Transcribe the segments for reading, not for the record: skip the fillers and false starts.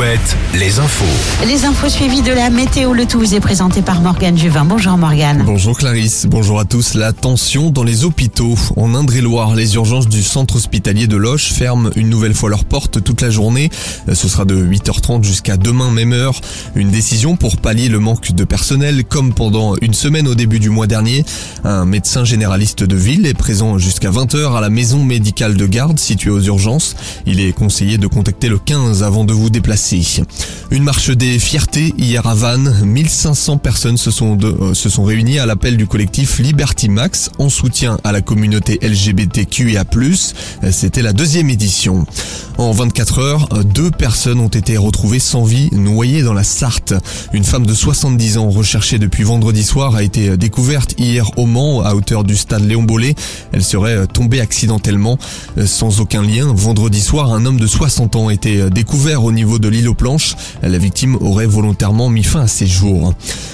Alouette, les infos. Les infos suivies de la météo, le tout vous est présenté par Morgane Juvin. Bonjour Morgane. Bonjour Clarisse, bonjour à tous. La tension dans les hôpitaux. En Indre-et-Loire, les urgences du centre hospitalier de Loches ferment une nouvelle fois leurs portes toute la journée. Ce sera de 8h30 jusqu'à demain même heure. Une décision pour pallier le manque de personnel, comme pendant une semaine au début du mois dernier. Un médecin généraliste de ville est présent jusqu'à 20h à la maison médicale de garde située aux urgences. Il est conseillé de contacter le 15 avant de vous déplacer. Une marche des fiertés hier à Vannes. 1500 personnes se sont réunies à l'appel du collectif Liberty Max en soutien à la communauté LGBTQIA+. C'était la 2e édition. En 24 heures, 2 personnes ont été retrouvées sans vie, noyées dans la Sarthe. Une femme de 70 ans recherchée depuis vendredi soir a été découverte hier au Mans à hauteur du stade Léon Bollé. Elle serait tombée accidentellement sans aucun lien. Vendredi soir, un homme de 60 ans a été découvert au niveau de l'île aux Planches. La victime aurait volontairement mis fin à ses jours.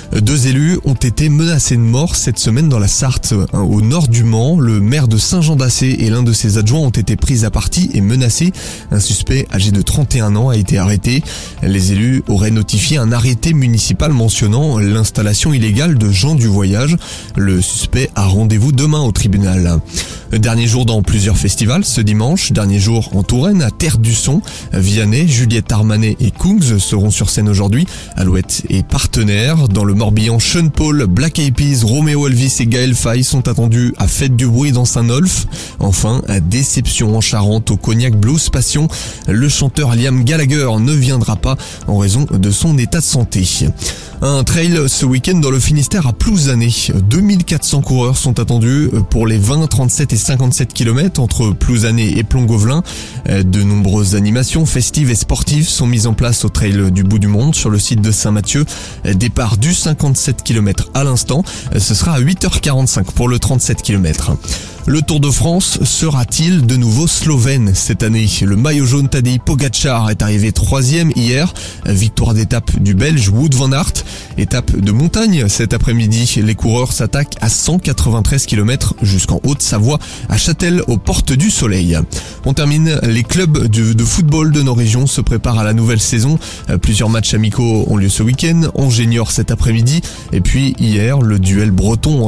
2 élus ont été menacés de mort cette semaine dans la Sarthe. Au nord du Mans, le maire de Saint-Jean-d'Assé et l'un de ses adjoints ont été pris à partie et menacés. Un suspect âgé de 31 ans a été arrêté. Les élus auraient notifié un arrêté municipal mentionnant l'installation illégale de gens du voyage. Le suspect a rendez-vous demain au tribunal. Dernier jour dans plusieurs festivals ce dimanche. Dernier jour en Touraine, à Terre du Son. Vianney, Juliette Armanet et Kungs seront sur scène aujourd'hui. Alouette est partenaire. Dans le Morbihan, Sean Paul, Black Eyed Peas, Roméo Elvis et Gaël Faye sont attendus à Fête du Bruit dans Saint-Nolff. Enfin, à Déception en Charente au Cognac Blues Passion. Le chanteur Liam Gallagher ne viendra pas en raison de son état de santé. Un trail ce week-end dans le Finistère à Plouzané. 2400 coureurs sont attendus pour les 20, 37 et 57 km entre Plouzané et Plongovelin. De nombreuses animations festives et sportives sont mises en place au trail du bout du monde sur le site de Saint-Mathieu. Départ du 57 km à l'instant. Ce sera à 8h45 pour le 37 km. Le Tour de France sera-t-il de nouveau slovène cette année? Le maillot jaune Tadej Pogačar est arrivé 3e hier. Victoire d'étape du Belge Wout van Aert. Étape de montagne cet après-midi. Les coureurs s'attaquent à 193 km jusqu'en Haute-Savoie à Châtel aux Portes du Soleil. On termine. Les clubs de football de nos régions se préparent à la nouvelle saison. Plusieurs matchs amicaux ont lieu ce week-end. Angers Niort cet après-midi. Et puis hier, le duel breton